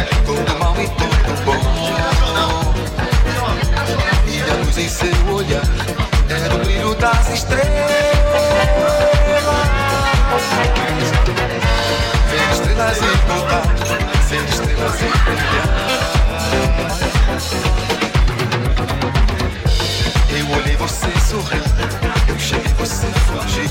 todo mal e todo bom. E a luz em seu olhar era o brilho das estrelas. Ver estrelas em contar, ser estrelas em brilhar. Eu olhei você sorrir, eu cheguei você fugir.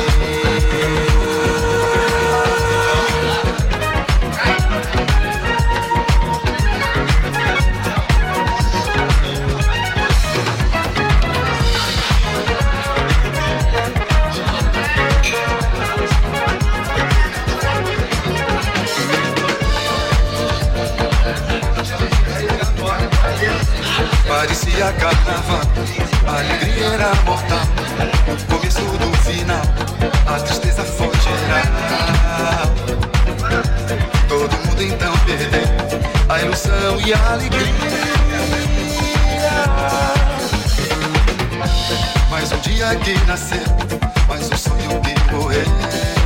Parecia carnaval, a alegria era mortal. O começo do final, a tristeza foi geral. Todo mundo então perdeu a ilusão e a alegria. Mais um dia que nasceu, mais um sonho que morreu.